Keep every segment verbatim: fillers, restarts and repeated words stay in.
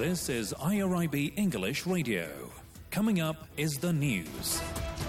This is I R I B English Radio. Coming up is the news.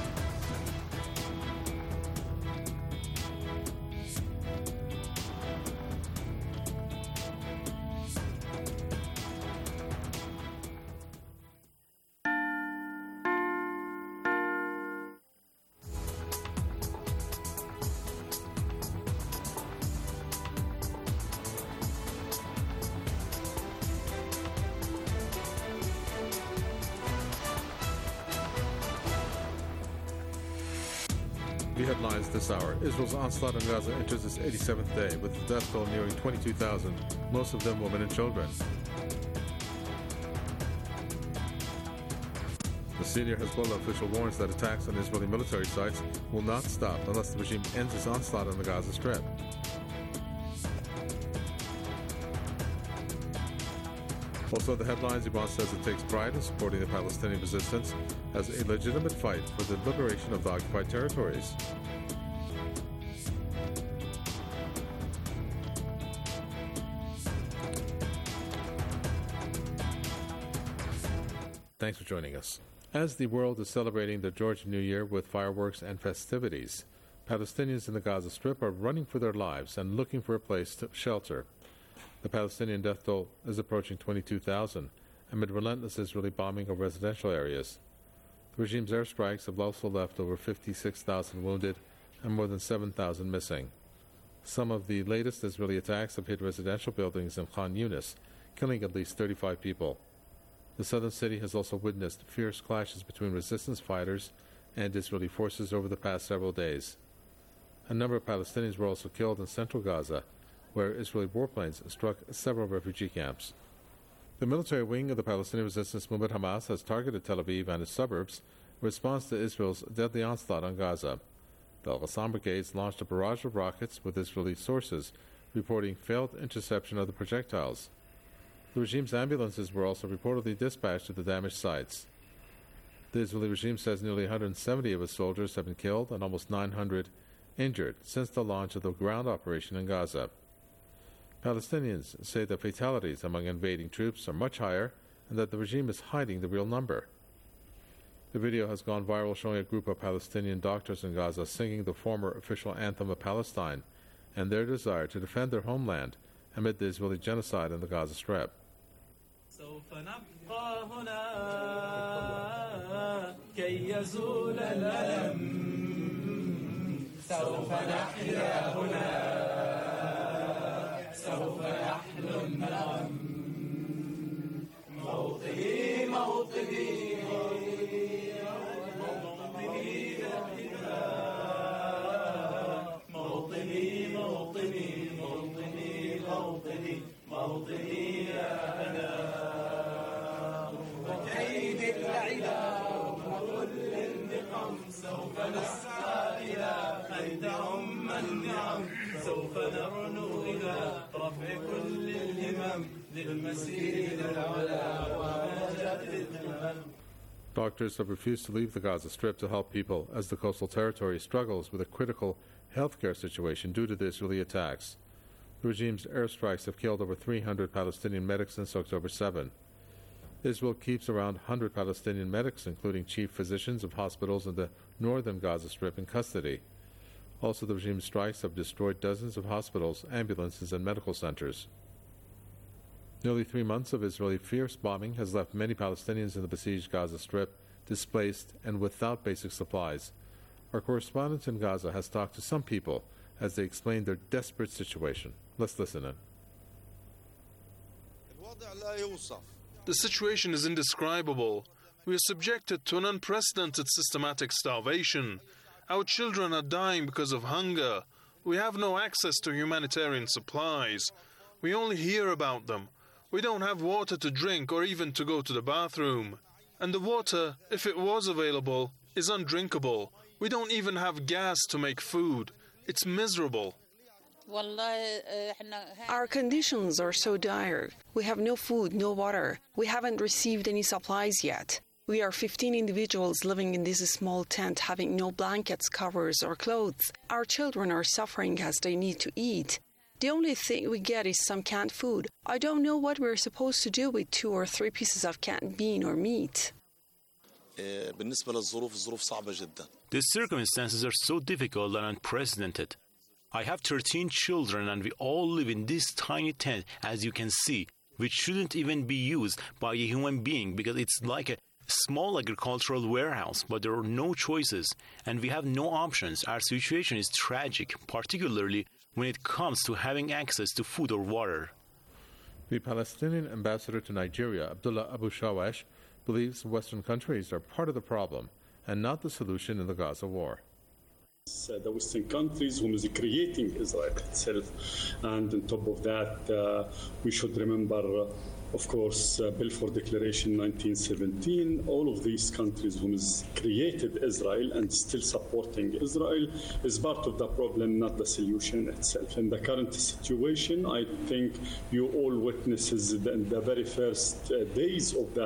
The headlines this hour. Israel's onslaught on Gaza enters its eighty-seventh day, with the death toll nearing twenty-two thousand, most of them women and children. The senior Hezbollah official warns that attacks on Israeli military sites will not stop unless the regime ends its onslaught on the Gaza Strip. Also, the headlines, Iran says it takes pride in supporting the Palestinian resistance as a legitimate fight for the liberation of the occupied territories. Thanks for joining us. As the world is celebrating the Georgian New Year with fireworks and festivities, Palestinians in the Gaza Strip are running for their lives and looking for a place to shelter. The Palestinian death toll is approaching twenty-two thousand amid relentless Israeli bombing of residential areas. The regime's airstrikes have also left over fifty-six thousand wounded and more than seven thousand missing. Some of the latest Israeli attacks have hit residential buildings in Khan Yunis, killing at least thirty-five people. The southern city has also witnessed fierce clashes between resistance fighters and Israeli forces over the past several days. A number of Palestinians were also killed in central Gaza, where Israeli warplanes struck several refugee camps. The military wing of the Palestinian resistance movement Hamas has targeted Tel Aviv and its suburbs in response to Israel's deadly onslaught on Gaza. The Al-Qassam brigades launched a barrage of rockets, with Israeli sources reporting failed interception of the projectiles. The regime's ambulances were also reportedly dispatched to the damaged sites. The Israeli regime says nearly one hundred seventy of its soldiers have been killed and almost nine hundred injured since the launch of the ground operation in Gaza. Palestinians say the fatalities among invading troops are much higher and that the regime is hiding the real number. The video has gone viral, showing a group of Palestinian doctors in Gaza singing the former official anthem of Palestine and their desire to defend their homeland amid the Israeli genocide in the Gaza Strip. سوف يحلو النغم موطني موطني موطني موطني موطني موطني موطني موطني يا أنا وكيد العلا وكل النقم سوف نسعى إلى قيد أم النعم سوف نرنو إلى رفع كل الهمم للمسير العلا ومجد الهمم. Doctors have refused to leave the Gaza Strip to help people as the coastal territory struggles with a critical healthcare situation due to the Israeli attacks. The regime's airstrikes have killed over three hundred Palestinian medics since October seventh. Israel keeps around one hundred Palestinian medics, including chief physicians of hospitals in the northern Gaza Strip, in custody. Also, the regime's strikes have destroyed dozens of hospitals, ambulances, and medical centers. Nearly three months of Israeli fierce bombing has left many Palestinians in the besieged Gaza Strip displaced and without basic supplies. Our correspondent in Gaza has talked to some people as they explain their desperate situation. Let's listen in. The situation is indescribable. We are subjected to an unprecedented systematic starvation. Our children are dying because of hunger. We have no access to humanitarian supplies. We only hear about them. We don't have water to drink or even to go to the bathroom. And the water, if it was available, is undrinkable. We don't even have gas to make food. It's miserable. Our conditions are so dire. We have no food, no water. We haven't received any supplies yet. We are fifteen individuals living in this small tent, having no blankets, covers, or clothes. Our children are suffering as they need to eat. The only thing we get is some canned food. I don't know what we're supposed to do with two or three pieces of canned bean or meat. The circumstances are so difficult and unprecedented. I have thirteen children and we all live in this tiny tent, as you can see, which shouldn't even be used by a human being because it's like a small agricultural warehouse, but there are no choices and we have no options. Our situation is tragic, particularly when it comes to having access to food or water. The Palestinian ambassador to Nigeria, Abdullah Abu Shawash, believes Western countries are part of the problem and not the solution in the Gaza war. Uh, the Western countries who is creating Israel itself, and on top of that, uh, we should remember, uh, of course, uh, Balfour Declaration nineteen seventeen. All of these countries who is created Israel and still supporting Israel is part of the problem, not the solution itself. In the current situation, I think you all witnesses the, the very first uh, days of the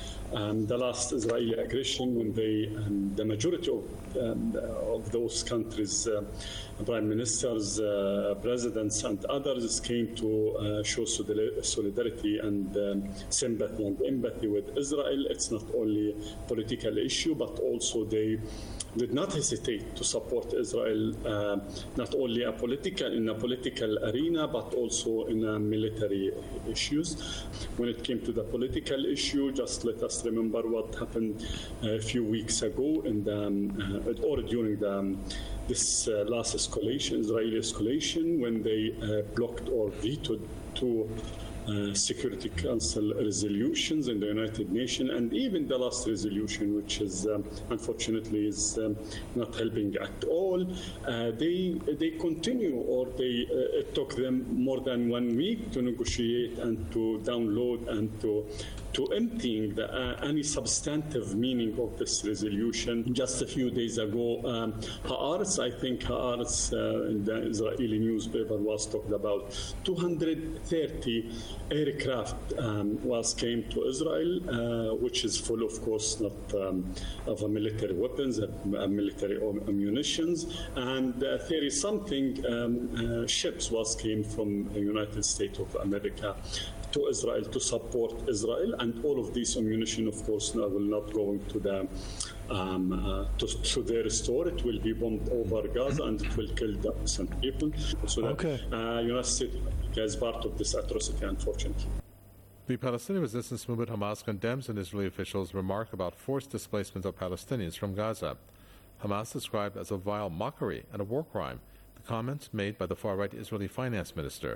Um, the last Israeli aggression, when they, um, the majority of, um, of those countries, uh, prime ministers, uh, presidents, and others came to uh, show solidarity and um, sympathy and empathy with Israel. It's not only a political issue, but also they did not hesitate to support Israel, uh, not only a political in a political arena, but also in uh, military issues. When it came to the political issue, just let us remember what happened a few weeks ago in the, um, or during the, um, this uh, last escalation, Israeli escalation, when they uh, blocked or vetoed two Uh, Security Council resolutions in the United Nations, and even the last resolution, which is um, unfortunately is um, not helping at all. Uh, they they continue, or they uh, it took them more than one week to negotiate and to download and to to emptying the, uh, any substantive meaning of this resolution. Just a few days ago, um, Haaretz, I think Haaretz uh, in the Israeli newspaper was talked about two hundred thirty aircraft um, was came to Israel, uh, which is full, of course, not um, of a military weapons, uh, military munitions, and uh, thirty something um, uh, ships was came from the United States of America to Israel to support Israel, and all of these ammunition, of course, now will not go into the um, uh, to, to their store. It will be bombed over Gaza, and it will kill the innocent people. So that okay. uh, United States is part of this atrocity, unfortunately. The Palestinian resistance movement Hamas condemns an Israeli official's remark about forced displacement of Palestinians from Gaza. Hamas described as a vile mockery and a war crime the comments made by the far-right Israeli finance minister.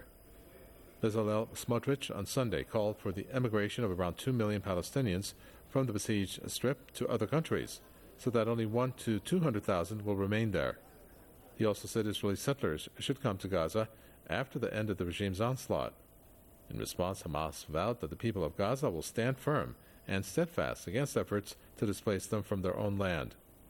Bezalel Smotrich on Sunday called for the emigration of around two million Palestinians from the besieged Strip to other countries, so that only one to two hundred thousand will remain there. He also said Israeli settlers should come to Gaza after the end of the regime's onslaught. In response, Hamas vowed that the people of Gaza will stand firm and steadfast against efforts to displace them from their own land.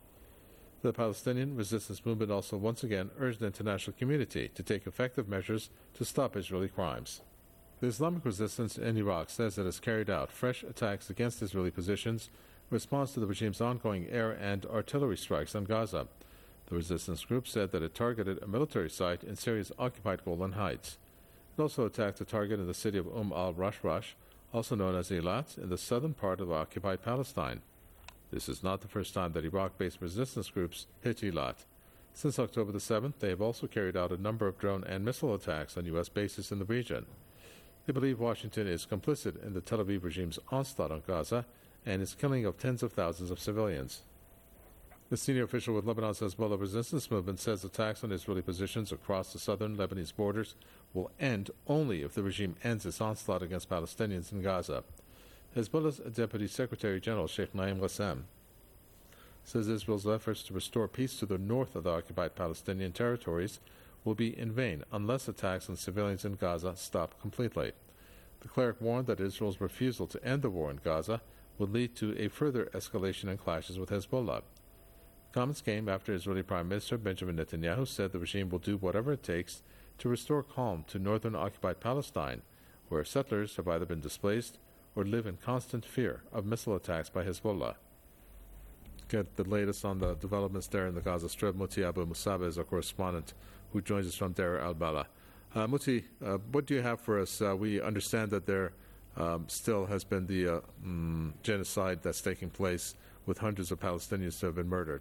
The Palestinian resistance movement also once again urged the international community to take effective measures to stop Israeli crimes. The Islamic resistance in Iraq says it has carried out fresh attacks against Israeli positions in response to the regime's ongoing air and artillery strikes on Gaza. The resistance group said that it targeted a military site in Syria's occupied Golan Heights. It also attacked a target in the city of Umm al-Rashrash, also known as Eilat, in the southern part of occupied Palestine. This is not the first time that Iraq-based resistance groups hit Eilat. Since October the seventh, they have also carried out a number of drone and missile attacks on U S bases in the region. They believe Washington is complicit in the Tel Aviv regime's onslaught on Gaza and its killing of tens of thousands of civilians. The senior official with Lebanon's Hezbollah resistance movement says attacks on Israeli positions across the southern Lebanese borders will end only if the regime ends its onslaught against Palestinians in Gaza. Hezbollah's Deputy Secretary General Sheikh Naim Qassem says Israel's efforts to restore peace to the north of the occupied Palestinian territories will be in vain unless attacks on civilians in Gaza stop completely. The cleric warned that Israel's refusal to end the war in Gaza would lead to a further escalation in clashes with Hezbollah. Comments came after Israeli Prime Minister Benjamin Netanyahu said the regime will do whatever it takes to restore calm to northern occupied Palestine, where settlers have either been displaced or live in constant fear of missile attacks by Hezbollah. Get the latest on the developments there in the Gaza Strip. Muti Abu Musab is our correspondent who joins us from Deir al-Balah. Uh, Muti, uh, what do you have for us? Uh, we understand that there um, still has been the uh, mm, genocide that's taking place with hundreds of Palestinians who have been murdered.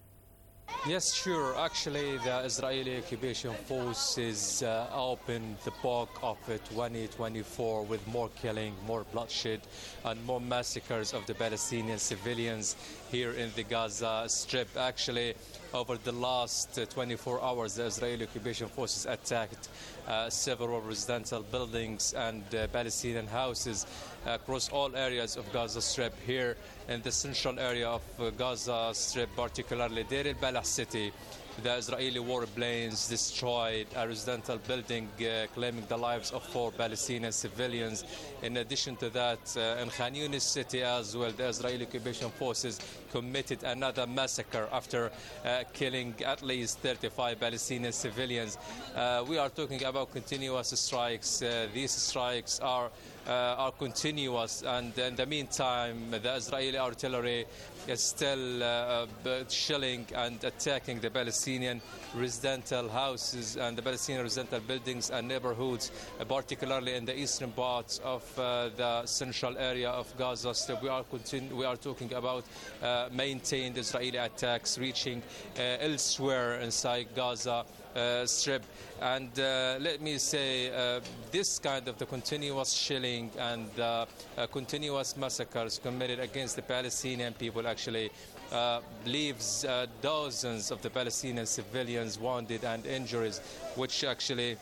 Yes, sure. Actually, the Israeli occupation forces uh, opened the book of uh, twenty twenty-four with more killing, more bloodshed, and more massacres of the Palestinian civilians here in the Gaza Strip. Actually, over the last uh, twenty-four hours, the Israeli occupation forces attacked uh, several residential buildings and uh, Palestinian houses across all areas of Gaza Strip. Here in the central area of uh, Gaza Strip, particularly Deir al-Balah city, the Israeli warplanes destroyed a residential building, uh, claiming the lives of four Palestinian civilians. In addition to that, uh, in Khan Yunis city as well, the Israeli occupation forces committed another massacre after uh, killing at least thirty-five Palestinian civilians. Uh, we are talking about continuous strikes. Uh, these strikes are Uh, are continuous, and in the meantime, the Israeli artillery is still uh, shelling and attacking the Palestinian residential houses and the Palestinian residential buildings and neighborhoods, uh, particularly in the eastern parts of uh, the central area of Gaza Strip. We are continu- we are talking about uh, maintained Israeli attacks reaching uh, elsewhere inside Gaza Uh, Strip. And uh, let me say, uh, this kind of the continuous shelling and uh, uh, continuous massacres committed against the Palestinian people actually uh, leaves uh, dozens of the Palestinian civilians wounded and injuries, which actually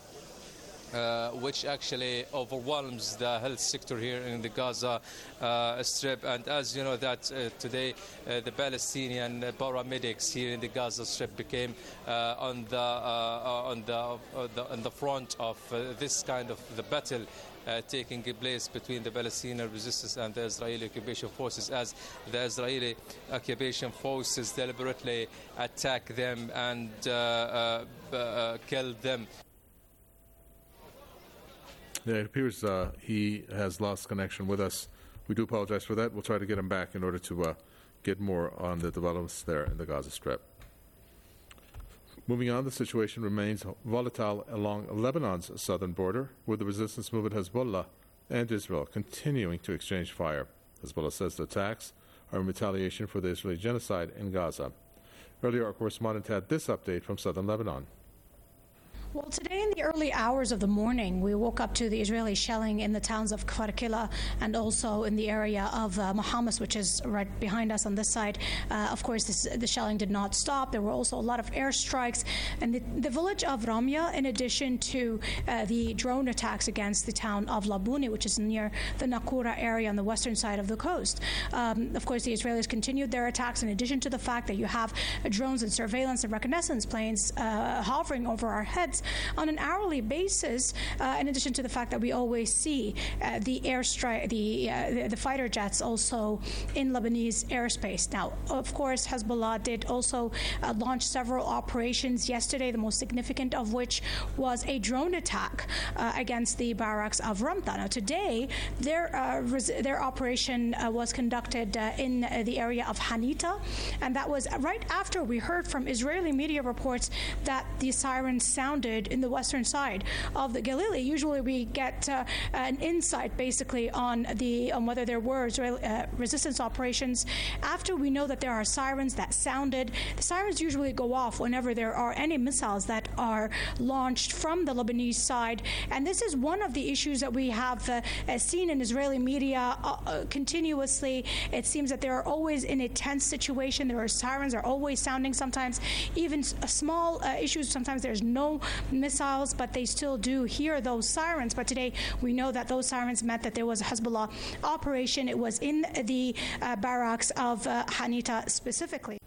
Uh, which actually overwhelms the health sector here in the Gaza uh, Strip. And as you know that uh, today uh, the Palestinian paramedics here in the Gaza Strip became uh, on the uh, on the, uh, the on the front of uh, this kind of the battle Uh, taking place between the Palestinian resistance and the Israeli occupation forces, as the Israeli occupation forces deliberately attack them and uh, uh, uh, kill them. Yeah, it appears uh, he has lost connection with us. We do apologize for that. We'll try to get him back in order to uh, get more on the developments there in the Gaza Strip. Moving on, the situation remains volatile along Lebanon's southern border, with the resistance movement Hezbollah and Israel continuing to exchange fire. Hezbollah says the attacks are in retaliation for the Israeli genocide in Gaza. Earlier, our correspondent had this update from southern Lebanon. Well, today in the early hours of the morning, we woke up to the Israeli shelling in the towns of Kfar Kila and also in the area of uh, Mohammed, which is right behind us on this side. Uh, of course, this, the shelling did not stop. There were also a lot of airstrikes. And the, the village of Ramya, in addition to uh, the drone attacks against the town of Labuni, which is near the Nakura area on the western side of the coast. Um, of course, the Israelis continued their attacks, in addition to the fact that you have uh, drones and surveillance and reconnaissance planes uh, hovering over our heads on an hourly basis, uh, in addition to the fact that we always see uh, the airstrike, the, uh, the the fighter jets also in Lebanese airspace. Now, of course, Hezbollah did also uh, launch several operations yesterday, the most significant of which was a drone attack uh, against the barracks of Ramta. Now, today, their uh, res- their operation uh, was conducted uh, in uh, the area of Hanita, and that was right after we heard from Israeli media reports that the sirens sounded in the western side of the Galilee. Usually we get uh, an insight basically on the on whether there were Israeli, uh, resistance operations after we know that there are sirens that sounded. The sirens usually go off whenever there are any missiles that are launched from the Lebanese side, and this is one of the issues that we have uh, uh, seen in Israeli media uh, uh, continuously. It seems that they are always in a tense situation. There are sirens are always sounding, sometimes even s- small uh, issues. Sometimes there's no missiles, but they still do hear those sirens. But today we know that those sirens meant that there was a Hezbollah operation. It was in the uh, barracks of uh, Hanita specifically.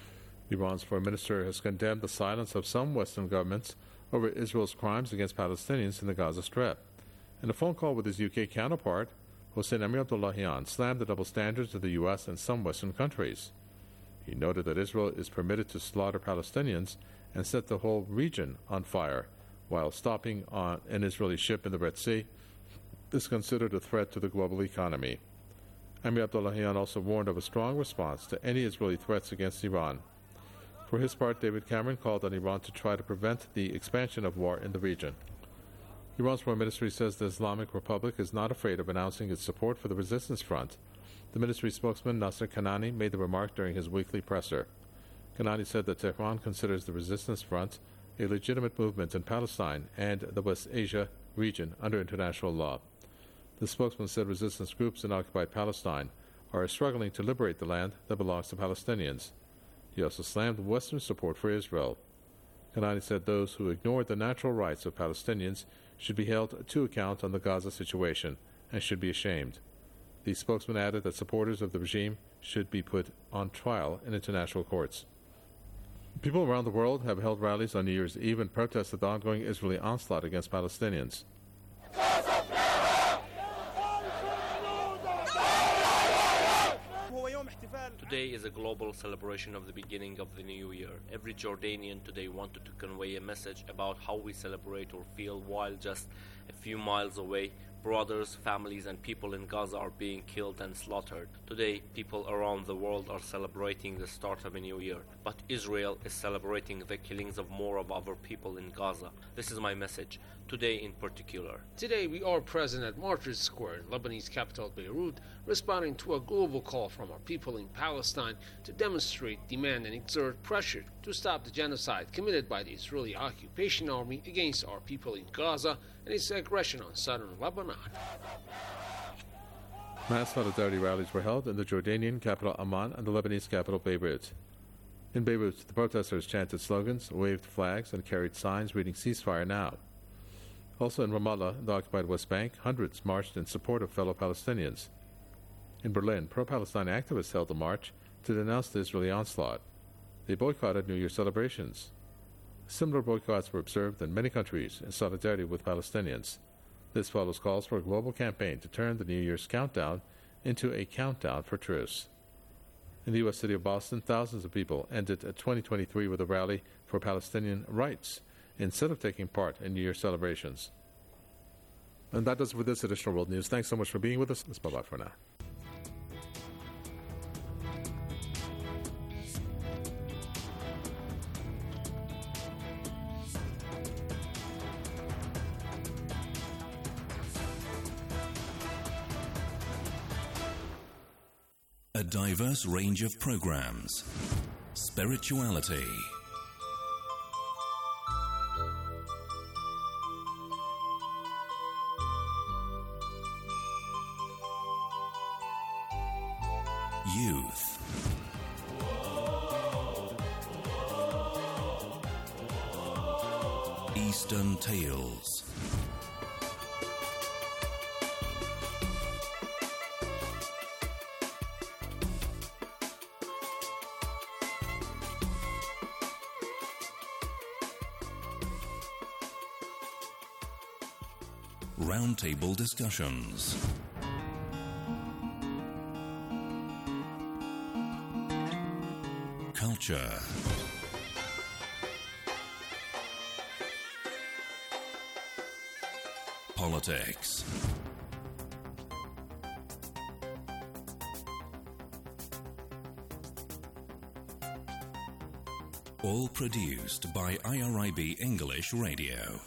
Iran's foreign minister has condemned the silence of some Western governments over Israel's crimes against Palestinians in the Gaza Strip. In a phone call with his U K counterpart, Hossein Amir Abdullahian slammed the double standards of the U S and some Western countries. He noted that Israel is permitted to slaughter Palestinians and set the whole region on fire, while stopping on an Israeli ship in the Red Sea is considered a threat to the global economy. Amir Abdullahian also warned of a strong response to any Israeli threats against Iran. For his part, David Cameron called on Iran to try to prevent the expansion of war in the region. Iran's Foreign Ministry says the Islamic Republic is not afraid of announcing its support for the resistance front. The ministry spokesman Nasser Kanani made the remark during his weekly presser. Kanani said that Tehran considers the resistance front a legitimate movement in Palestine and the West Asia region under international law. The spokesman said resistance groups in occupied Palestine are struggling to liberate the land that belongs to Palestinians. He also slammed Western support for Israel. Kanani said those who ignored the natural rights of Palestinians should be held to account on the Gaza situation and should be ashamed. The spokesman added that supporters of the regime should be put on trial in international courts. People around the world have held rallies on New Year's Eve in protest of the ongoing Israeli onslaught against Palestinians. Today is a global celebration of the beginning of the new year. Every Jordanian today wanted to convey a message about how we celebrate or feel while just a few miles away, brothers, families, and people in Gaza are being killed and slaughtered. Today, people around the world are celebrating the start of a new year, but Israel is celebrating the killings of more of our people in Gaza. This is my message, today in particular. Today, we are present at Martyrs Square in Lebanese capital Beirut, responding to a global call from our people in Palestine to demonstrate, demand, and exert pressure to stop the genocide committed by the Israeli occupation army against our people in Gaza and its aggression on southern Lebanon. Mass solidarity rallies were held in the Jordanian capital Amman and the Lebanese capital Beirut. In Beirut, the protesters chanted slogans, waved flags, and carried signs reading "Ceasefire now." Also in Ramallah, the occupied West Bank, hundreds marched in support of fellow Palestinians. In Berlin, pro-Palestine activists held a march to denounce the Israeli onslaught. They boycotted New Year celebrations. Similar boycotts were observed in many countries in solidarity with Palestinians. This follows calls for a global campaign to turn the New Year's countdown into a countdown for truce. In the U S city of Boston, thousands of people ended twenty twenty-three with a rally for Palestinian rights instead of taking part in New Year celebrations. And that does it for this edition of World News. Thanks so much for being with us. It's bye-bye for now. A diverse range of programs. Spirituality. Youth. Eastern Tales. Roundtable discussions. Culture. Politics. All produced by I R I B English Radio.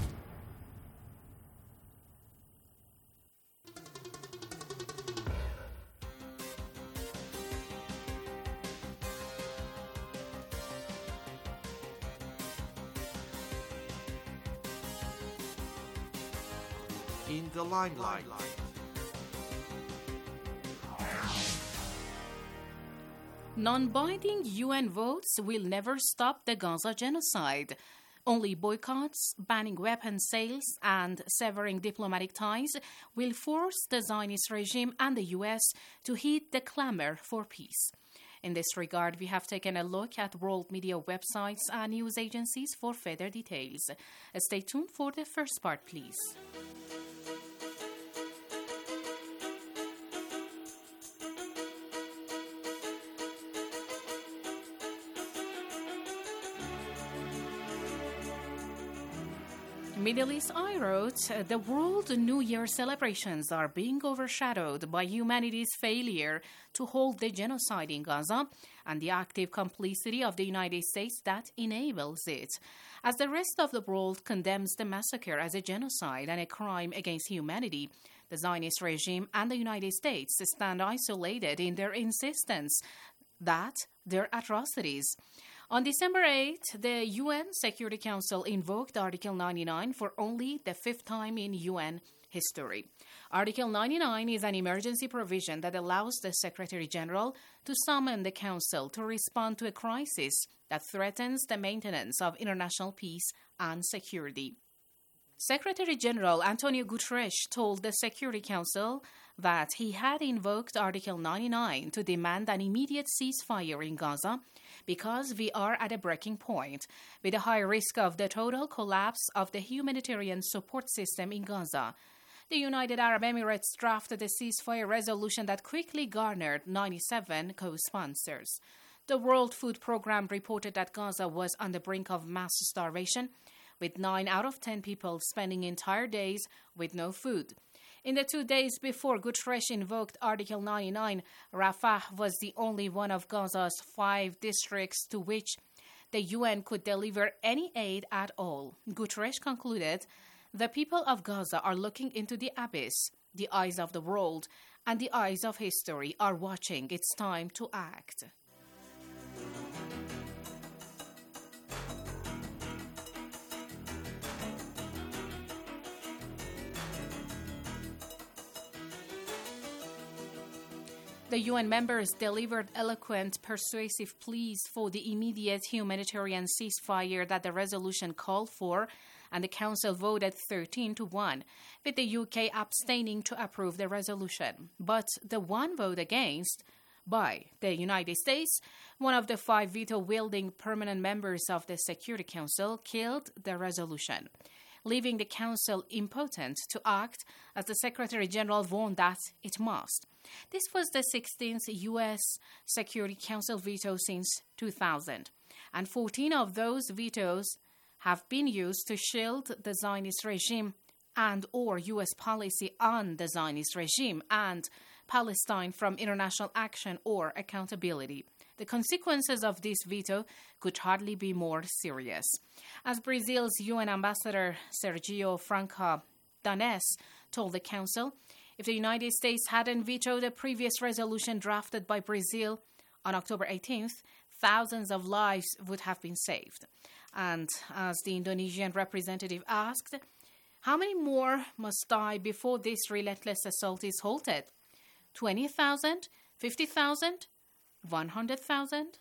In the limelight. Non-binding U N votes will never stop the Gaza genocide. Only boycotts, banning weapon sales, and severing diplomatic ties will force the Zionist regime and the U S to heed the clamor for peace. In this regard, we have taken a look at world media websites and news agencies for further details. Stay tuned for the first part, please. Middle East I wrote, the World New Year celebrations are being overshadowed by humanity's failure to halt the genocide in Gaza and the active complicity of the United States that enables it. As the rest of the world condemns the massacre as a genocide and a crime against humanity, the Zionist regime and the United States stand isolated in their insistence that they're atrocities. On December eighth, the U N Security Council invoked Article ninety-nine for only the fifth time in U N history. Article ninety-nine is an emergency provision that allows the Secretary General to summon the Council to respond to a crisis that threatens the maintenance of international peace and security. Secretary General Antonio Guterres told the Security Council that he had invoked Article ninety-nine to demand an immediate ceasefire in Gaza because we are at a breaking point, with a high risk of the total collapse of the humanitarian support system in Gaza. The United Arab Emirates drafted a ceasefire resolution that quickly garnered ninety-seven co-sponsors. The World Food Programme reported that Gaza was on the brink of mass starvation, with nine out of ten people spending entire days with no food. In the two days before Guterres invoked Article ninety-nine, Rafah was the only one of Gaza's five districts to which the U N could deliver any aid at all. Guterres concluded, the people of Gaza are looking into the abyss. The eyes of the world and the eyes of history are watching. It's time to act. The U N members delivered eloquent, persuasive pleas for the immediate humanitarian ceasefire that the resolution called for, and the Council voted thirteen to one, with the U K abstaining to approve the resolution. But the one vote against by the United States, one of the five veto-wielding permanent members of the Security Council, killed the resolution, leaving the Council impotent to act as the Secretary General warned that it must. This was the sixteenth U S Security Council veto since two thousand, and fourteen of those vetoes have been used to shield the Zionist regime and or U S policy on the Zionist regime and Palestine from international action or accountability. The consequences of this veto could hardly be more serious. As Brazil's U N Ambassador Sergio Franca Danes told the Council, if the United States hadn't vetoed a previous resolution drafted by Brazil on October eighteenth, thousands of lives would have been saved. And as the Indonesian representative asked, how many more must die before this relentless assault is halted? twenty thousand? fifty thousand? one hundred thousand?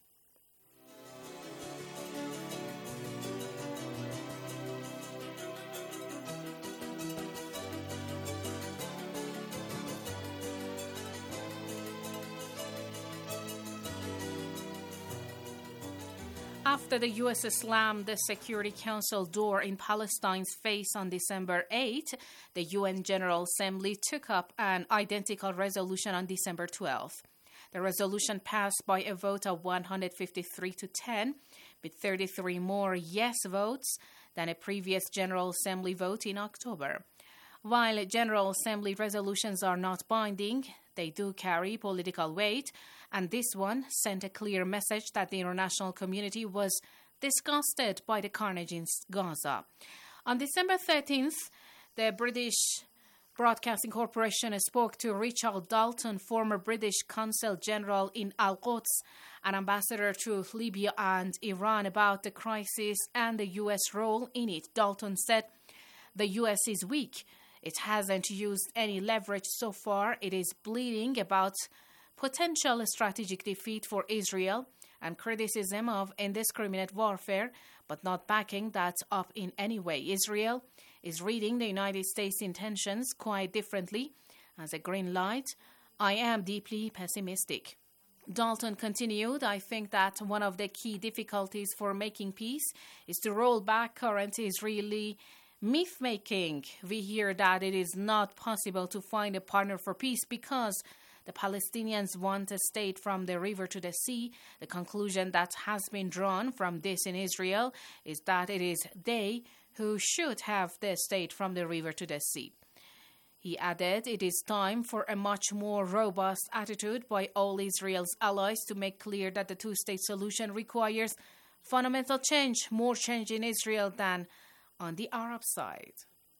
After the U S slammed the Security Council door in Palestine's face on December eighth, the U N General Assembly took up an identical resolution on December twelfth. The resolution passed by a vote of one hundred fifty-three to ten, with thirty-three more yes votes than a previous General Assembly vote in October. While General Assembly resolutions are not binding, they do carry political weight, and this one sent a clear message that the international community was disgusted by the carnage in Gaza. On December thirteenth, the British Broadcasting Corporation spoke to Richard Dalton, former British Consul General in Al-Quds, an ambassador to Libya and Iran, about the crisis and the U S role in it. Dalton said, the U S is weak. It hasn't used any leverage so far. It is bleeding about potential strategic defeat for Israel and criticism of indiscriminate warfare, but not backing that up in any way. Israel is reading the United States' intentions quite differently as a green light. I am deeply pessimistic. Dalton continued, I think that one of the key difficulties for making peace is to roll back current Israeli myth-making. We hear that it is not possible to find a partner for peace because the Palestinians want a state from the river to the sea. The conclusion that has been drawn from this in Israel is that it is they who should have the state from the river to the sea. He added it is time for a much more robust attitude by all Israel's allies to make clear that the two-state solution requires fundamental change, more change in Israel than on the Arab side.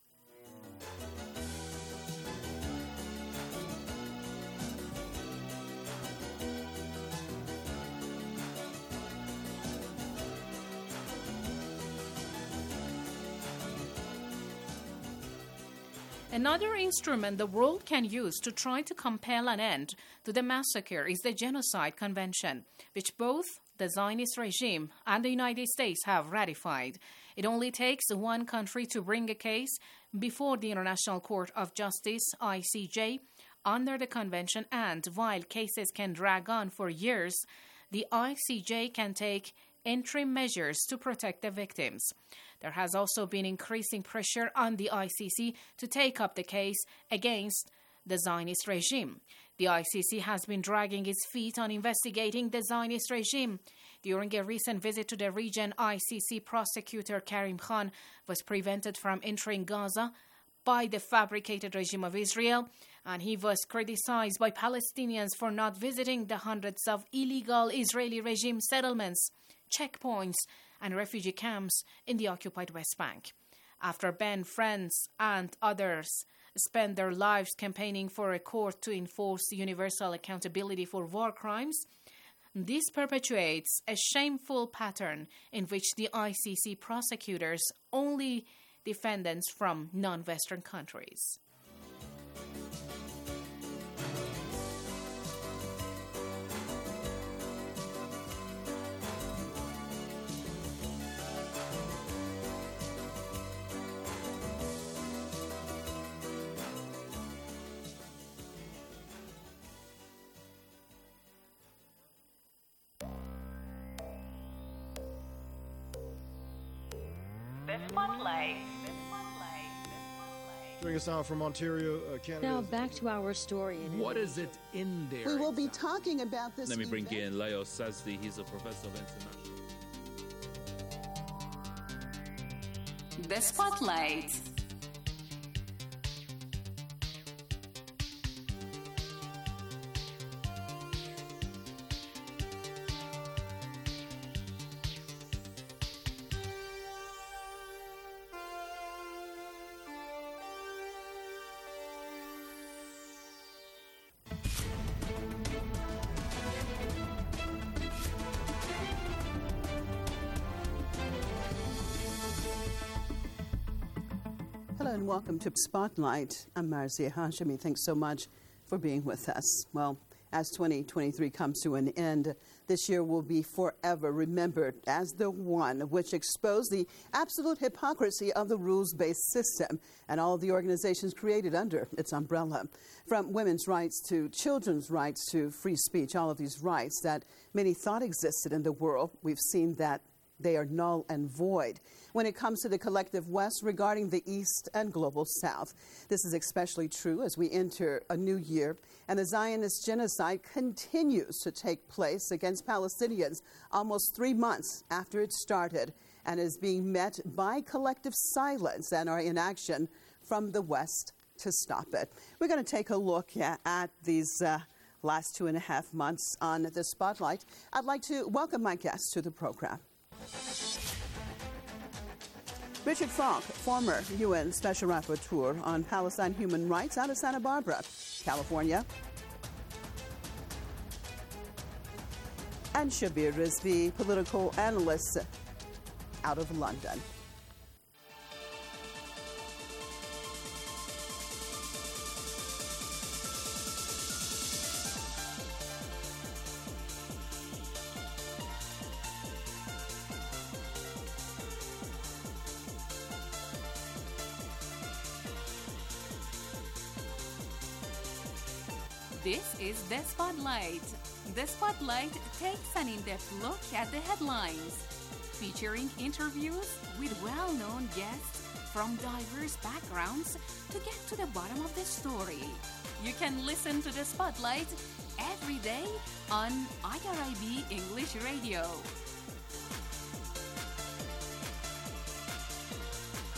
Another instrument the world can use to try to compel an end to the massacre is the Genocide Convention, which both the Zionist regime and the United States have ratified. It only takes one country to bring a case before the International Court of Justice, I C J, under the convention, and while cases can drag on for years, the I C J can take interim measures to protect the victims. There has also been increasing pressure on the I C C to take up the case against the Zionist regime. The I C C has been dragging its feet on investigating the Zionist regime. During a recent visit to the region, I C C prosecutor Karim Khan was prevented from entering Gaza by the fabricated regime of Israel, and he was criticized by Palestinians for not visiting the hundreds of illegal Israeli regime settlements, checkpoints, and refugee camps in the occupied West Bank. After Ben, friends, and others spent their lives campaigning for a court to enforce universal accountability for war crimes, this perpetuates a shameful pattern in which the I C C prosecutors only defendants from non-Western countries. Spotlight. Joining us now from Ontario, uh, Canada. Now back to our story. In what is it in there? We will be talking about this. Let me bring event. in Leo Sazdi. He's a professor of international. The Spotlight. Hello and welcome to Spotlight. I'm Marzia Hashemi. Thanks so much for being with us. Well, as twenty twenty-three comes to an end, this year will be forever remembered as the one which exposed the absolute hypocrisy of the rules-based system and all of the organizations created under its umbrella. From women's rights to children's rights to free speech, all of these rights that many thought existed in the world, we've seen that they are null and void when it comes to the collective West regarding the East and global South. This is especially true as we enter a new year and the Zionist genocide continues to take place against Palestinians almost three months after it started and is being met by collective silence and our inaction from the West to stop it. We're going to take a look at, at these uh, last two and a half months on the Spotlight. I'd like to welcome my guests to the program. Richard Falk, former U N Special Rapporteur on Palestine Human Rights out of Santa Barbara, California. And Shabir Rizvi, political analyst out of London. This is The Spotlight. The Spotlight takes an in-depth look at the headlines, featuring interviews with well-known guests from diverse backgrounds to get to the bottom of the story. You can listen to The Spotlight every day on I R I B English Radio.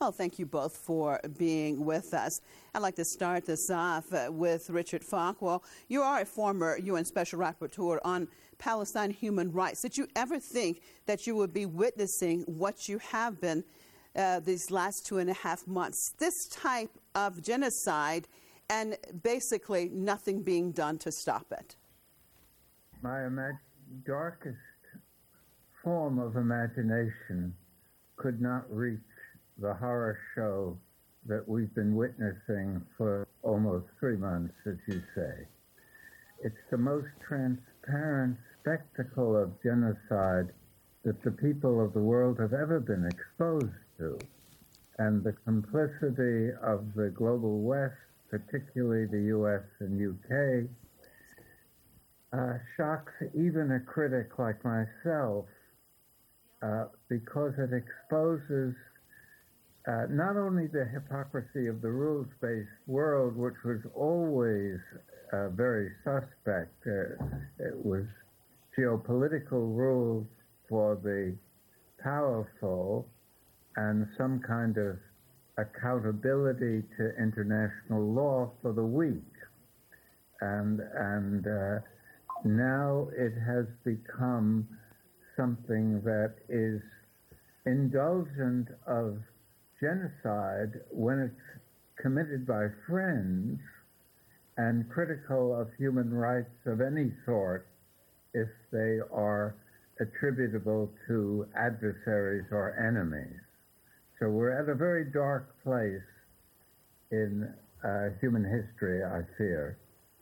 Well, thank you both for being with us. I'd like to start this off uh, with Richard Falk. Well, you are a former U N Special Rapporteur on Palestine human rights. Did you ever think that you would be witnessing what you have been uh, these last two and a half months, this type of genocide, and basically nothing being done to stop it? My imag- darkest form of imagination could not reach the horror show that we've been witnessing for almost three months, as you say. It's the most transparent spectacle of genocide that the people of the world have ever been exposed to. And the complicity of the global West, particularly the U S and U K, uh, shocks even a critic like myself uh, because it exposes Uh, not only the hypocrisy of the rules-based world, which was always uh, very suspect. Uh, it was geopolitical rules for the powerful and some kind of accountability to international law for the weak. And, and uh, now it has become something that is indulgent of genocide when it's committed by friends and critical of human rights of any sort if they are attributable to adversaries or enemies. So we're at a very dark place in uh, human history, I fear.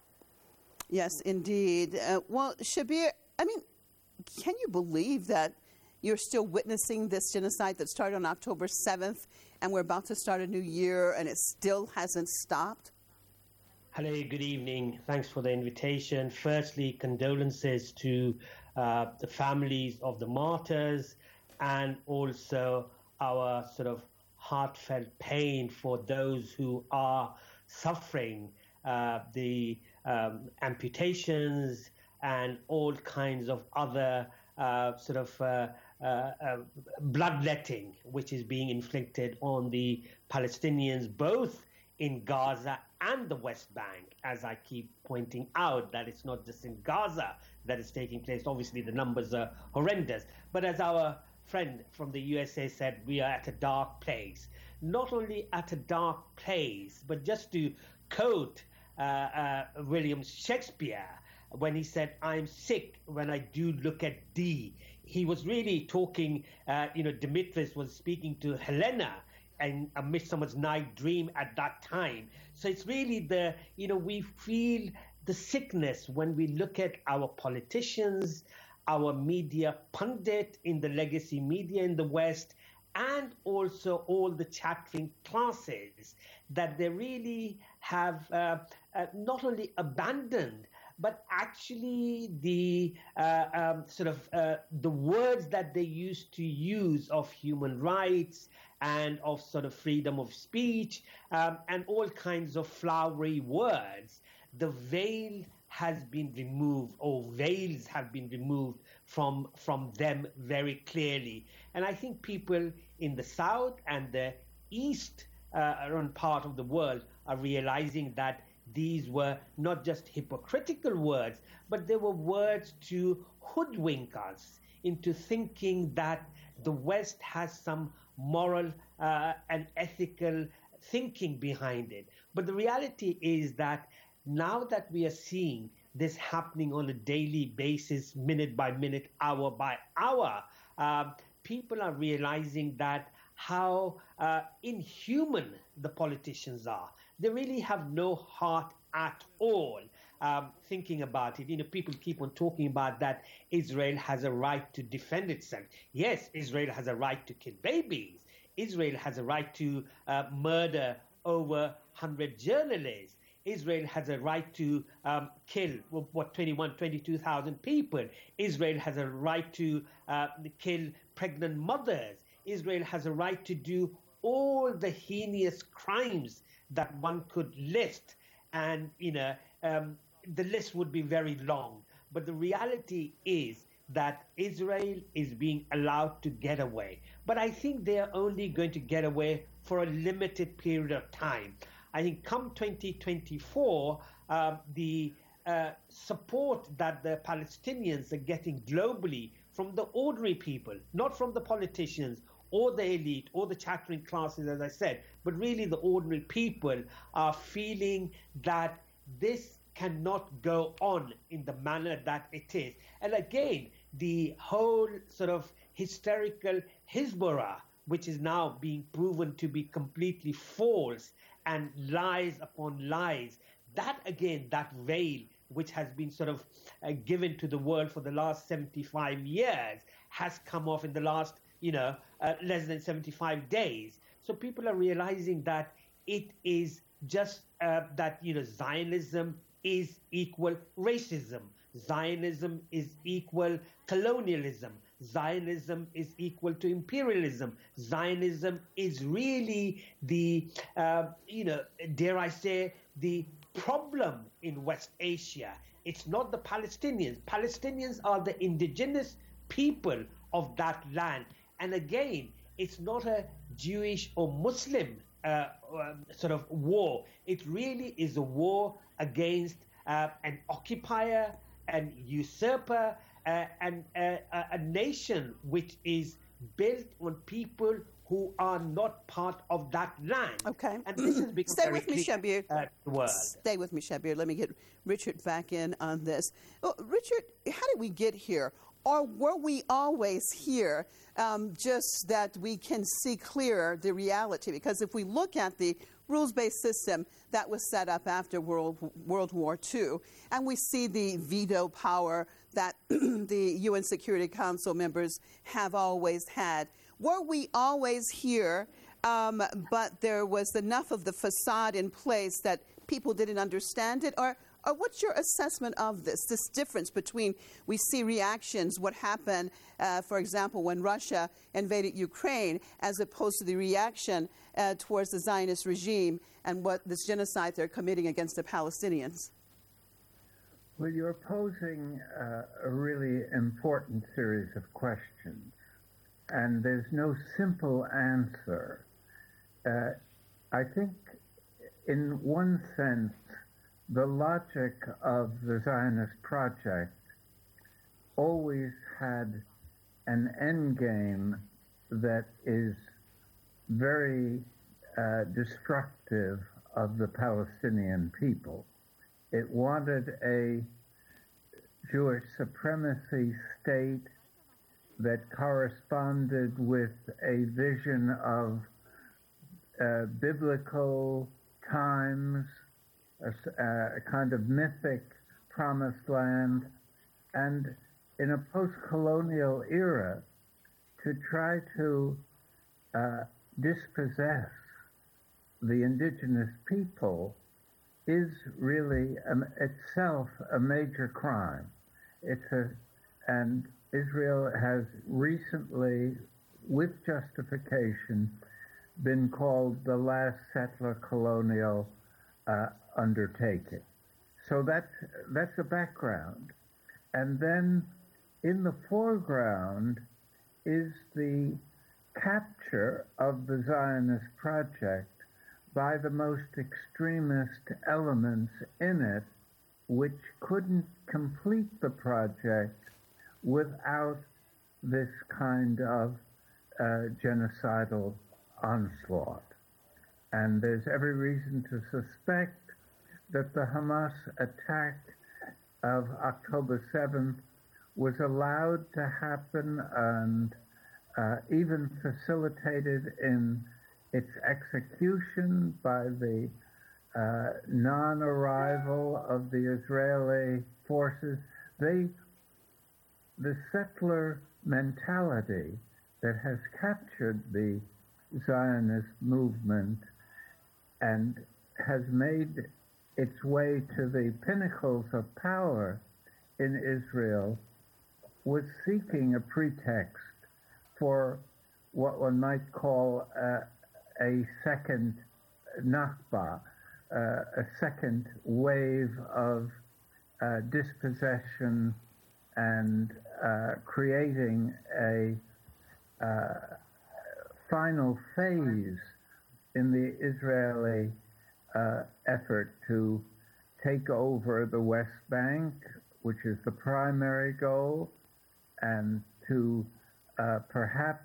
Yes, indeed. Uh, well, Shabir, I mean, can you believe that you're still witnessing this genocide that started on October seventh, and we're about to start a new year, and it still hasn't stopped? Hello, good evening. Thanks for the invitation. Firstly, condolences to uh, the families of the martyrs, and also our sort of heartfelt pain for those who are suffering uh, the um, amputations and all kinds of other uh, sort of uh, Uh, uh, bloodletting, which is being inflicted on the Palestinians, both in Gaza and the West Bank, as I keep pointing out, that it's not just in Gaza that is taking place. Obviously, the numbers are horrendous. But as our friend from the U S A said, we are at a dark place. Not only at a dark place, but just to quote uh, uh, William Shakespeare, when he said, "I'm sick when I do look at thee," he was really talking, uh, you know, Demetrius was speaking to Helena and A Midsummer's Night Dream at that time. So it's really the, you know, we feel the sickness when we look at our politicians, our media pundit in the legacy media in the West, and also all the chattering classes, that they really have uh, uh, not only abandoned, but actually the uh, um, sort of uh, the words that they used to use of human rights and of sort of freedom of speech um, and all kinds of flowery words, the veil has been removed, or veils have been removed from from them very clearly. And I think people in the South and the East uh, around part of the world are realizing that these were not just hypocritical words, but they were words to hoodwink us into thinking that the West has some moral uh, and ethical thinking behind it. But the reality is that now that we are seeing this happening on a daily basis, minute by minute, hour by hour, uh, people are realizing that how uh, inhuman the politicians are. They really have no heart at all. Um, thinking about it, you know, people keep on talking about that Israel has a right to defend itself. Yes, Israel has a right to kill babies. Israel has a right to uh, murder over one hundred journalists. Israel has a right to um, kill, what, twenty-one, twenty-two thousand people. Israel has a right to uh, kill pregnant mothers. Israel has a right to do all the heinous crimes that one could list, and you know um, the list would be very long. But the reality is that Israel is being allowed to get away. But I think they are only going to get away for a limited period of time. I think come twenty twenty-four, uh, the uh, support that the Palestinians are getting globally from the ordinary people, not from the politicians or the elite or the chattering classes, as I said, but really the ordinary people are feeling that this cannot go on in the manner that it is. And again, the whole sort of hysterical Hezbollah, which is now being proven to be completely false and lies upon lies, that again, that veil which has been sort of uh, given to the world for the last seventy-five years has come off in the last, you know, uh, less than seventy-five days. So people are realizing that it is just uh, that, you know, Zionism is equal racism. Zionism is equal colonialism. Zionism is equal to imperialism. Zionism is really the, uh, you know, dare I say, the problem in West Asia. It's not the Palestinians. Palestinians are the indigenous people of that land. And again, it's not a Jewish or Muslim uh, um, sort of war. It really is a war against uh, an occupier, an usurper, uh, and uh, a nation which is built on people who are not part of that land. Okay. And this has become Stay very with me, clear, Shabir. uh, to the world. Stay with me, Shabir. Let me get Richard back in on this. Well, Richard, how did we get here? Or were we always here, um, just that we can see clearer the reality? Because if we look at the rules-based system that was set up after World, World War Two, and we see the veto power that the U N Security Council members have always had, were we always here, um, but there was enough of the facade in place that people didn't understand it? Or Or what's your assessment of this, this difference between, we see reactions, what happened, uh, for example, when Russia invaded Ukraine, as opposed to the reaction uh, towards the Zionist regime and what this genocide they're committing against the Palestinians? Well, you're posing uh, a really important series of questions, and there's no simple answer. Uh, I think, in one sense, the logic of the Zionist project always had an end game that is very uh, destructive of the Palestinian people. It wanted a Jewish supremacy state that corresponded with a vision of uh, biblical times, A, a kind of mythic promised land, and in a post-colonial era, to try to uh, dispossess the indigenous people is really um, itself a major crime. It's a, and Israel has recently, with justification, been called the last settler colonial uh, undertaking. So that's, that's the background. And then in the foreground is the capture of the Zionist project by the most extremist elements in it, which couldn't complete the project without this kind of uh, genocidal onslaught. And there's every reason to suspect that the Hamas attack of October seventh was allowed to happen and uh, even facilitated in its execution by the uh, non-arrival of the Israeli forces. They, the settler mentality that has captured the Zionist movement and has made its way to the pinnacles of power in Israel was seeking a pretext for what one might call uh, a second Nakba, uh, a second wave of uh, dispossession and uh, creating a uh, final phase in the Israeli uh, effort to take over the West Bank, which is the primary goal, and to uh, perhaps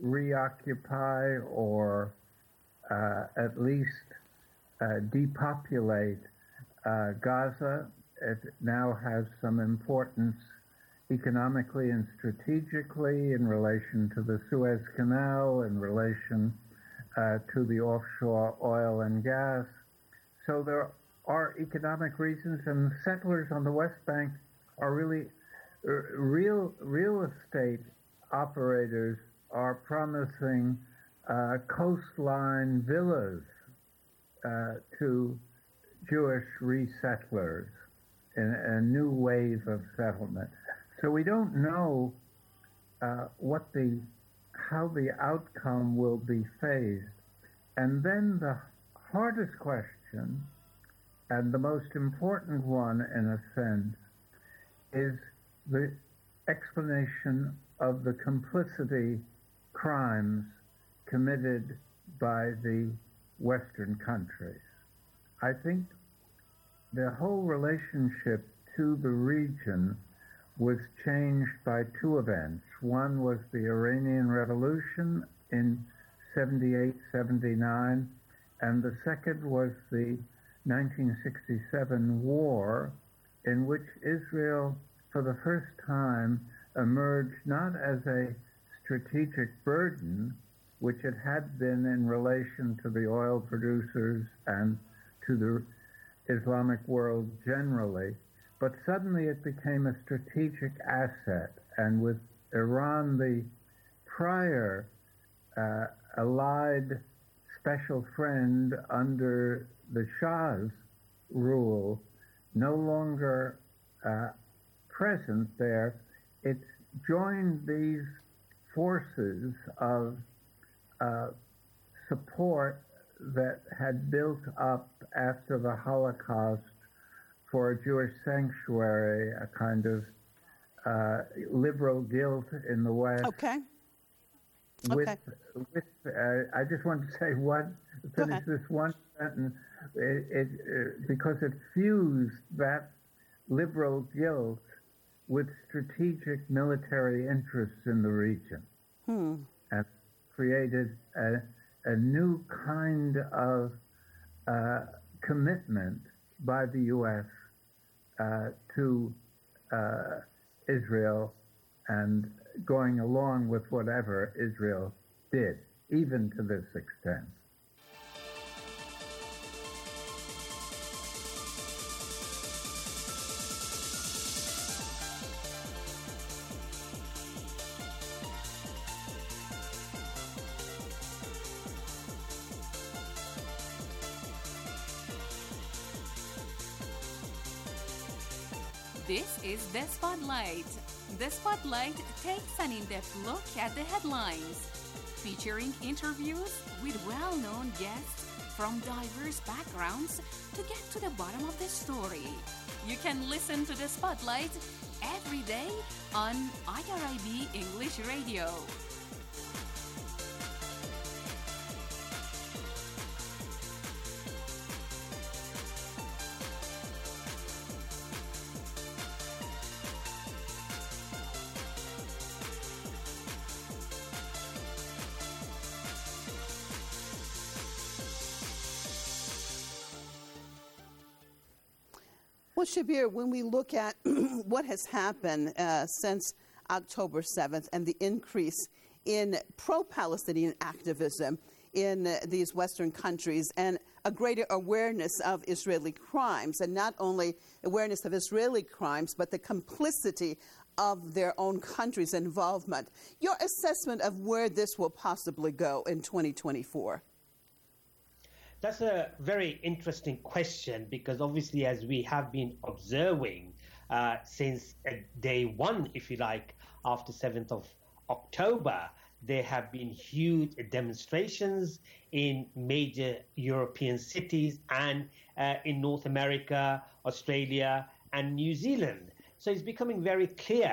reoccupy or uh, at least uh, depopulate uh, Gaza. It now has some importance economically and strategically in relation to the Suez Canal, in relation uh, to the offshore oil and gas. So there are economic reasons, and settlers on the West Bank are really uh, real real estate operators are promising uh, coastline villas uh, to Jewish resettlers in a new wave of settlement. So we don't know uh, what the how the outcome will be phased. And then the hardest question, and the most important one in a sense, is the explanation of the complicity crimes committed by the Western countries. I think the whole relationship to the region was changed by two events. One was the Iranian Revolution in seventy-eight seventy-nine, and the second was the nineteen sixty-seven war, in which Israel, for the first time, emerged not as a strategic burden, which it had been in relation to the oil producers and to the Islamic world generally, but suddenly it became a strategic asset. And with Iran, the prior uh, allied special friend under the Shah's rule, no longer uh, present there, it's joined these forces of uh, support that had built up after the Holocaust for a Jewish sanctuary, a kind of uh, liberal guilt in the West. Okay. With, okay. with uh, I just want to say one, finish this one sentence, it, it, uh, because it fused that liberal guilt with strategic military interests in the region, hmm. and created a, a new kind of uh, commitment by the U S uh, to uh, Israel and going along with whatever Israel did, even to this extent. This is The Spotlight. The Spotlight takes an in-depth look at the headlines, featuring interviews with well-known guests from diverse backgrounds to get to the bottom of the story. You can listen to The Spotlight every day on I R I B English Radio. Well, Shabir, when we look at what has happened uh, since October seventh and the increase in pro-Palestinian activism in uh, these Western countries and a greater awareness of Israeli crimes, and not only awareness of Israeli crimes, but the complicity of their own country's involvement, your assessment of where this will possibly go in twenty twenty-four? That's a very interesting question, because obviously, as we have been observing uh, since uh, day one, if you like, after seventh of October, there have been huge demonstrations in major European cities and uh, in North America, Australia, and New Zealand. So it's becoming very clear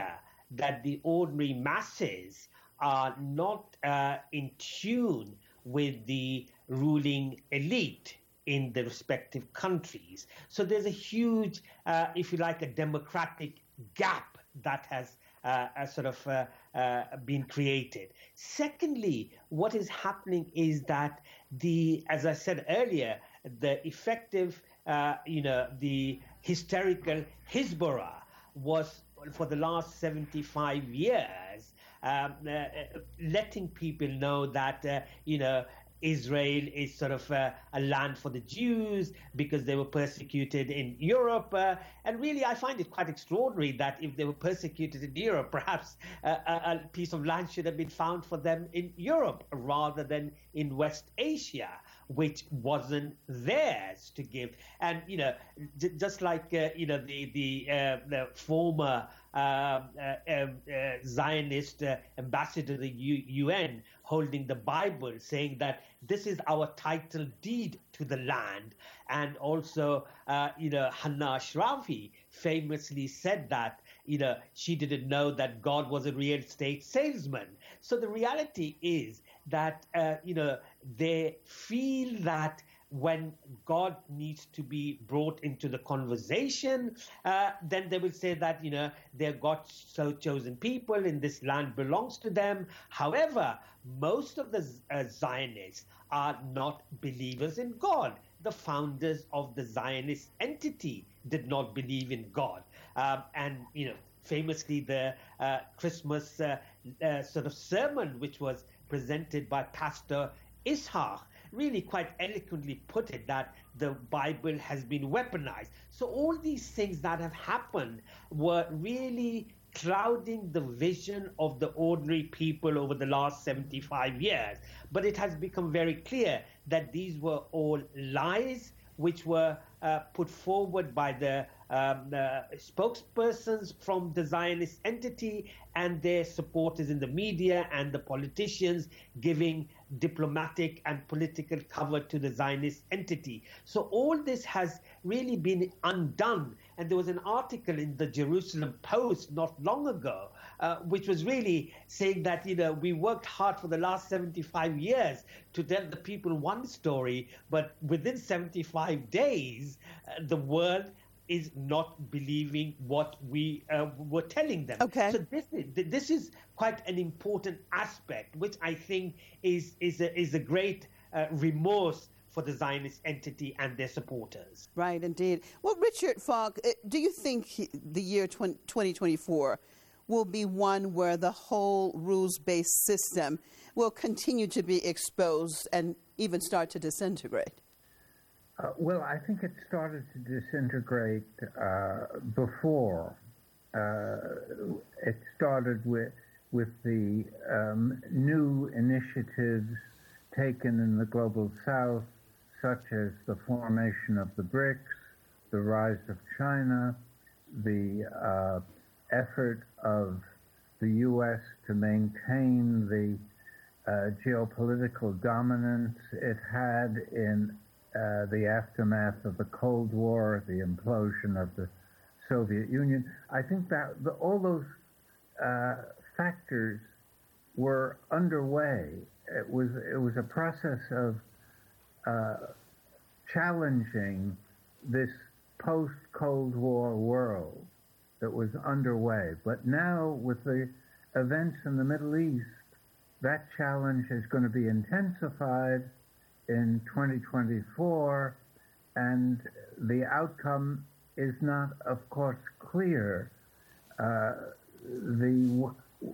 that the ordinary masses are not uh, in tune with the ruling elite in the respective countries. So there's a huge, uh, if you like, a democratic gap that has uh, uh, sort of uh, uh, been created. Secondly, what is happening is that the, as I said earlier, the effective, uh, you know, the hysterical Hezbollah was for the last seventy-five years um, uh, letting people know that, uh, you know, Israel is sort of uh, a land for the Jews because they were persecuted in Europe. Uh, and really, I find it quite extraordinary that if they were persecuted in Europe, perhaps uh, a, a piece of land should have been found for them in Europe rather than in West Asia, which wasn't theirs to give. And, you know, j- just like, uh, you know, the, the, uh, the former uh, uh, uh, Zionist uh, ambassador to the U- UN holding the Bible, saying that this is our title deed to the land. And also, uh, you know, Hannah Ashrafi famously said that, you know, she didn't know that God was a real estate salesman. So the reality is that, uh, you know, they feel that when God needs to be brought into the conversation, uh, then they will say that, you know, they're God's so chosen people and this land belongs to them. However, most of the uh, Zionists are not believers in God. The founders of the Zionist entity did not believe in God. Um, and, you know, famously the uh, Christmas uh, uh, sort of sermon, which was presented by Pastor Ishaq, really quite eloquently put it that the Bible has been weaponized. So all these things that have happened were really clouding the vision of the ordinary people over the last seventy-five years. But it has become very clear that these were all lies which were uh, put forward by the um, uh, spokespersons from the Zionist entity and their supporters in the media and the politicians giving diplomatic and political cover to the Zionist entity. So all this has really been undone. And there was an article in the Jerusalem Post not long ago, uh, which was really saying that, you know, we worked hard for the last seventy-five years to tell the people one story, but within seventy-five days, uh, the world is not believing what we uh, were telling them. Okay. So this is, this is quite an important aspect, which I think is is a, is a great uh, remorse for the Zionist entity and their supporters. Right, indeed. Well, Richard Falk, do you think he, the year twenty twenty-four will be one where the whole rules-based system will continue to be exposed and even start to disintegrate? Uh, well, I think it started to disintegrate uh, before. Uh, it started with with the um, new initiatives taken in the Global South, such as the formation of the BRICS, the rise of China, the uh, effort of the U S to maintain the uh, geopolitical dominance it had in uh, the aftermath of the Cold War, the implosion of the Soviet Union. I think that the, all those uh, factors were underway. It was it was a process of uh, challenging this post-Cold War world that was underway. But now, with the events in the Middle East, that challenge is going to be intensified in twenty twenty-four, and the outcome is not, of course, clear. Uh, the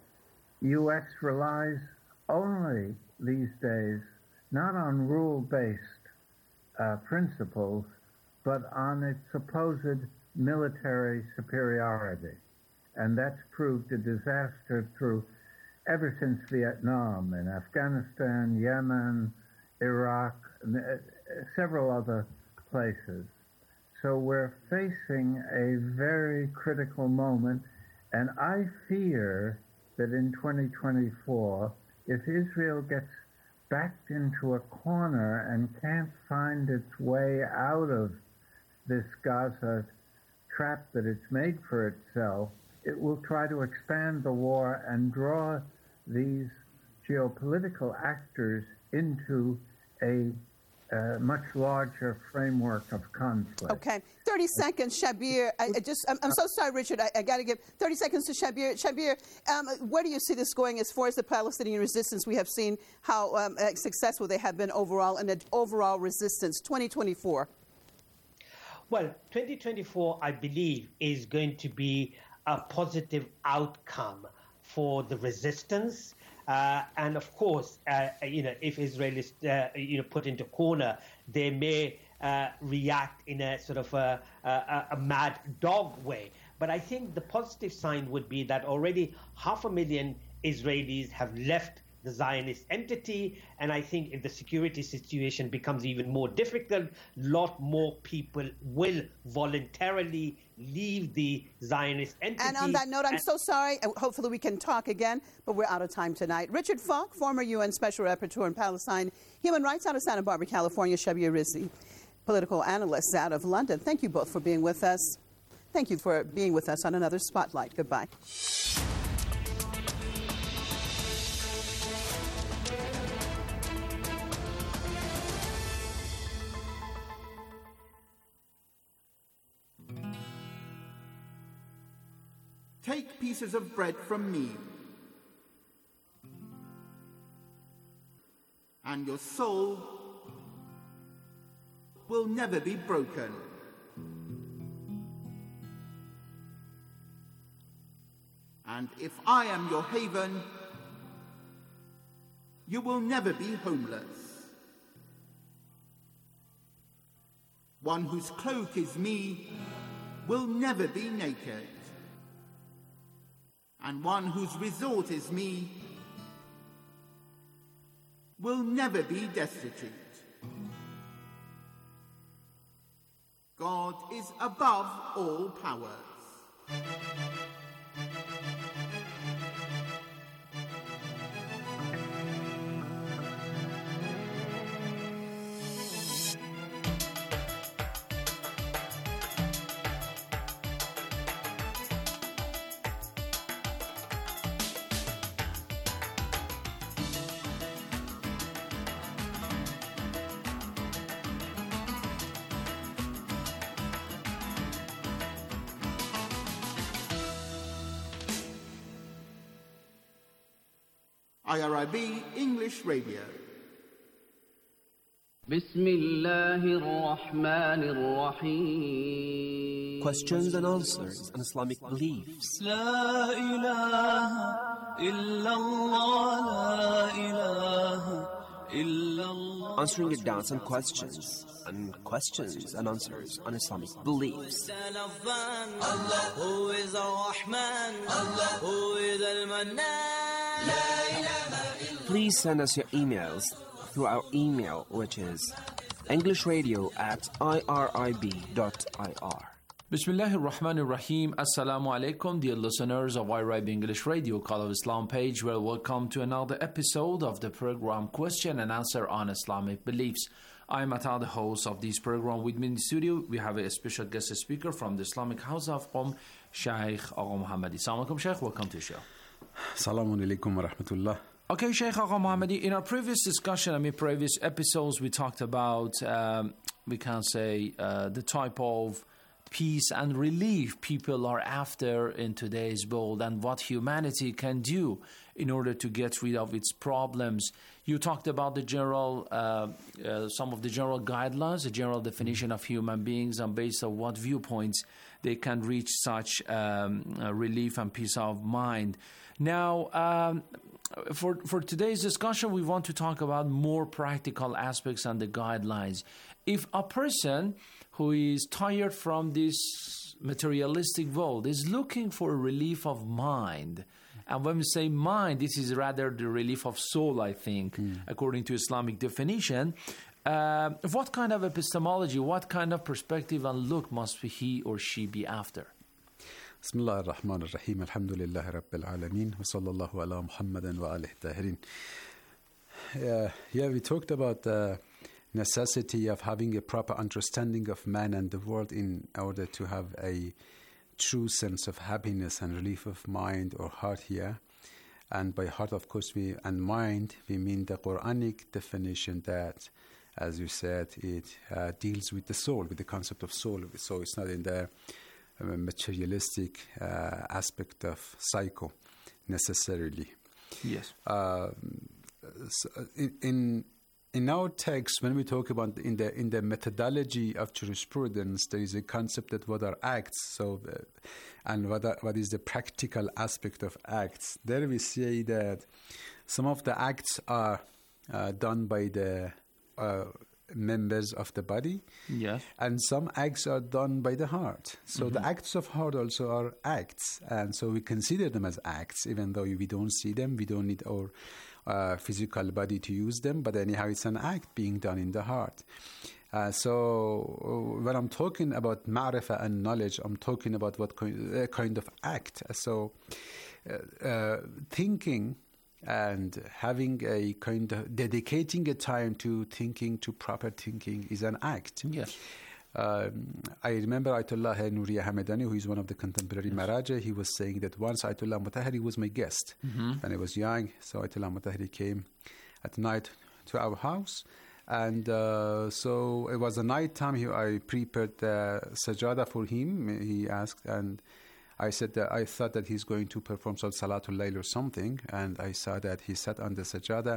U S relies only these days not on rule-based uh, principles, but on its supposed military superiority. And that's proved a disaster through ever since Vietnam, in Afghanistan, Yemen, Iraq, and, uh, several other places. So we're facing a very critical moment, and I fear that in twenty twenty-four, if Israel gets backed into a corner and can't find its way out of this Gaza trap that it's made for itself, it will try to expand the war and draw these geopolitical actors into a uh, much larger framework of conflict. Okay, thirty seconds, Shabir. I, I just, I'm, I'm so sorry, Richard. I, I got to give thirty seconds to Shabir. Shabir, um, where do you see this going as far as the Palestinian resistance? We have seen how um, successful they have been overall in the overall resistance. twenty twenty-four. Well, twenty twenty-four, I believe, is going to be a positive outcome for the resistance. Uh, and of course, uh, you know, if Israel is, uh, you know, put into corner, they may uh, react in a sort of a, a, a mad dog way. But I think the positive sign would be that already half a million Israelis have left the Zionist entity, and I think if the security situation becomes even more difficult, a lot more people will voluntarily leave the Zionist entity. And on that note, I'm so sorry. Hopefully we can talk again, but we're out of time tonight. Richard Falk, former U N Special Rapporteur in Palestine, Human Rights out of Santa Barbara, California, Shabir Rizvi, political analyst out of London. Thank you both for being with us. Thank you for being with us on another Spotlight. Goodbye. Take pieces of bread from me, and your soul will never be broken. And if I am your haven, you will never be homeless. One whose cloak is me will never be naked. And one whose resort is me will never be destitute. God is above all powers. I R I B English Radio. Questions and answers on Islamic beliefs. La ilaha illallah, la ilaha illallah. Answering your doubts and questions, and questions and answers on Islamic beliefs. Allah, who is Ar-Rahman, Allah, who is Al-Mannan. Please send us your emails through our email, which is englishradio at irib dot I R. Bismillahir Rahmanir Rahim. Assalamu alaikum, dear listeners of I R I B English Radio, Call of Islam page. Well, welcome to another episode of the program Question and Answer on Islamic Beliefs. I'm Atal, the host of this program. With me in the studio, we have a special guest speaker from the Islamic House of Qom, Sheikh Agha Muhammadi. Assalamu alaikum, Sheikh. Welcome to the show. Assalamu alaikum wa rahmatullah. Okay, Sheikh Agha Muhammadi, in our previous discussion, I mean, previous episodes, we talked about, um, we can say, uh, the type of peace and relief people are after in today's world and what humanity can do in order to get rid of its problems. You talked about the general, uh, uh, some of the general guidelines, the general definition of human beings, and based on what viewpoints they can reach such um, uh, relief and peace of mind. Now, um, for for today's discussion, we want to talk about more practical aspects and the guidelines. If a person who is tired from this materialistic world is looking for a relief of mind, and when we say mind, this is rather the relief of soul, I think, mm. according to Islamic definition, uh, what kind of epistemology, what kind of perspective and look must he or she be after? Bismillah ar-Rahman ar-Rahim. Alhamdulillah Rabbil Alameen. Wa sallallahu ala Muhammadan wa alihi tahirin. Yeah, we talked about the necessity of having a proper understanding of man and the world in order to have a true sense of happiness and relief of mind or heart here. And by heart, of course, we and mind, we mean the Quranic definition that, as you said, it uh, deals with the soul, with the concept of soul. So it's not in the uh, materialistic uh, aspect of psycho necessarily. Yes. Uh, so in, in in our text, when we talk about in the in the methodology of jurisprudence, there is a concept that what are acts. So, uh, and what are, what is the practical aspect of acts? There we say that some of the acts are uh, done by the uh, members of the body. Yes. And some acts are done by the heart. So Mm-hmm. the acts of heart also are acts. And so we consider them as acts, even though we don't see them. We don't need our uh, physical body to use them. But anyhow, it's an act being done in the heart. Uh, so when I'm talking about ma'rifah and knowledge, I'm talking about what kind, uh, kind of act. So uh, uh, thinking and having a kind of dedicating a time to thinking, to proper thinking, is an act. Yes. Um, I remember Ayatollah Nuriya Hamedani, who is one of the contemporary yes. Maraja, he was saying that once Ayatollah Mutahari was my guest mm-hmm. when I was young. So Ayatollah Mutahari came at night to our house. And uh, so it was a night time. He, I prepared the sajada for him. He asked, and I said that I thought that he's going to perform Salatul Layl or something, and I saw that he sat on the sajada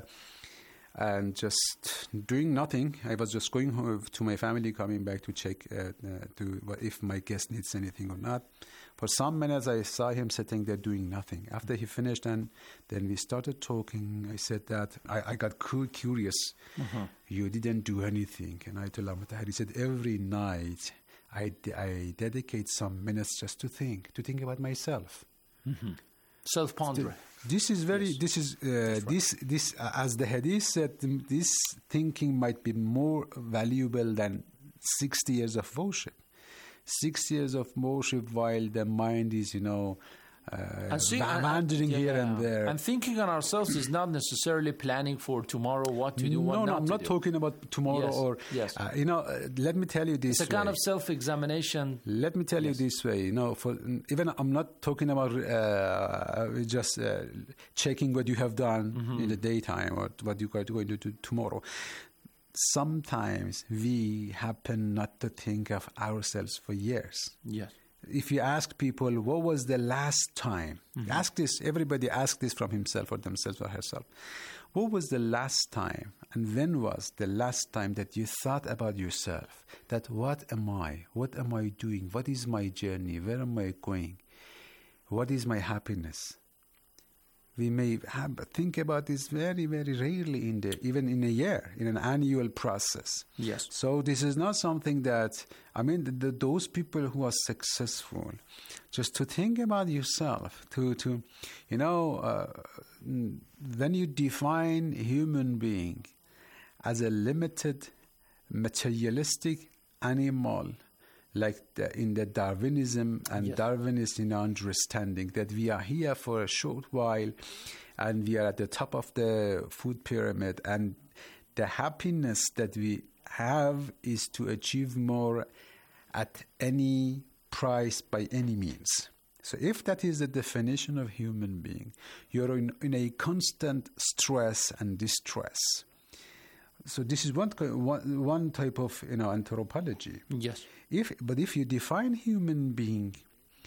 and just doing nothing. I was just going home to my family, coming back to check uh, uh, to if my guest needs anything or not. For some minutes, I saw him sitting there doing nothing. After he finished, and then we started talking. I said that I, I got cu- curious. Mm-hmm. You didn't do anything, and I told him. He said every night. I, I dedicate some minutes just to think, to think about myself. Mm-hmm. Self-pondering. This is very, yes. this is, uh, right. this, this uh, as the hadith said, this thinking might be more valuable than sixty years of worship. sixty years of worship while the mind is, you know, Uh, and see, wandering yeah, here yeah. and there. And thinking on ourselves is not necessarily planning for tomorrow, what to do, no, what no, not I'm to not do. talking about tomorrow yes. or, yes. Uh, you know, uh, let me tell you this It's a kind way. of self-examination. Let me tell yes. you this way, you know, for even I'm not talking about uh, just uh, checking what you have done mm-hmm. in the daytime or what you are going to do tomorrow. Sometimes we happen not to think of ourselves for years. Yes. If you ask people, what was the last time? Mm-hmm. Ask this, everybody ask this from himself or themselves or herself. What was the last time and when was the last time that you thought about yourself? That what am I? What am I doing? What is my journey? Where am I going? What is my happiness? We may have, think about this very, very rarely in the, even in a year, in an annual process. Yes. So this is not something that, I mean, the, the, those people who are successful, just to think about yourself, to, to you know, uh, when you define human being as a limited, materialistic animal, like the, in the Darwinism and yes. Darwinist in understanding that we are here for a short while and we are at the top of the food pyramid, and the happiness that we have is to achieve more at any price by any means. So if that is the definition of human being, you're in, in a constant stress and distress. So this is one, one one type of, you know, anthropology. Yes. If but if you define human being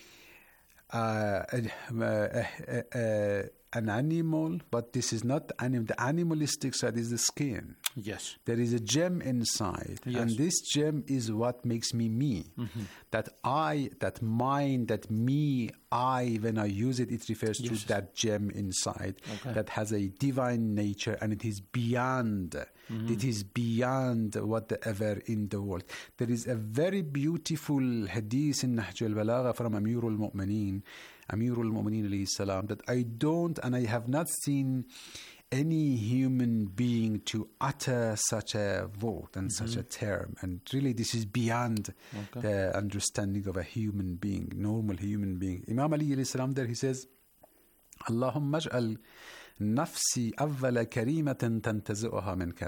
uh, a, a, a, a, an animal, but this is not the animal. The animalistic side is the skin. Yes. There is a gem inside, yes. and this gem is what makes me me. Mm-hmm. That I, that mind, that me, I, when I use it, it refers yes. to that gem inside okay. that has a divine nature, and it is beyond. Mm-hmm. It is beyond whatever in the world. There is a very beautiful hadith in Nahj al-Balagha from Amir al-Mu'mineen, Amir al-Mu'mineen alayhi salam, that I don't and I have not seen any human being to utter such a word and mm-hmm. such a term. And really this is beyond okay. the understanding of a human being, normal human being. Imam Ali alayhi salam there, he says, Allahumma aj'al nafsi awwala karimatan tantazi'uha minka.